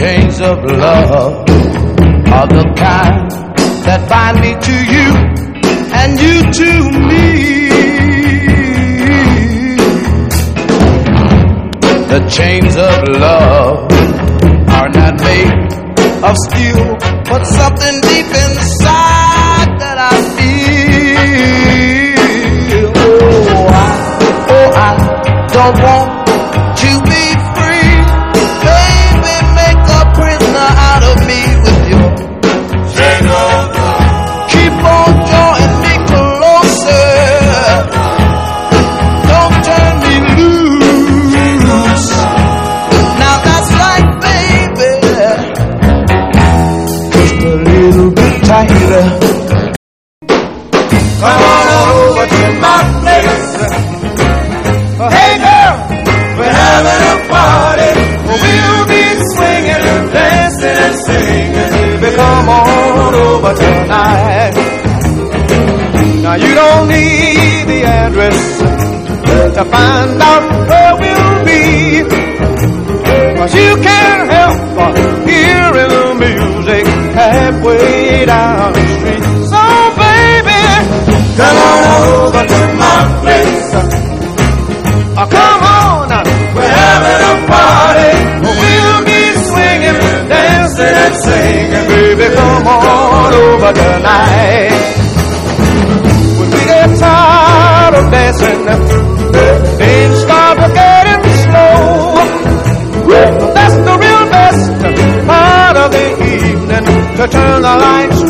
chains of love are the kind that bind me to you and you to me. The chains of love are not made of steel, but something deep inside that I feel. Oh, I don't want to be free. Baby, make a prisoner out of me with your chains of love. Keep on drawing me closer. Don't turn me loose. Now that's right, baby. Just a little bit tighter. Come on over to my place. Hey girl, we're having a party. We'll be swinging and dancing and singing. Baby, come on over tonight. Now you don't need the address to find out where we'll be, 'cause you can't help but hearing the music halfway down the street. So baby, come on over to my place. Come on, we're having a party. We'll be swinging, dancing and singing. Baby, come on over tonight. When we get tired of dancing, things start getting slow. That's the real best part of the evening, to turn the lights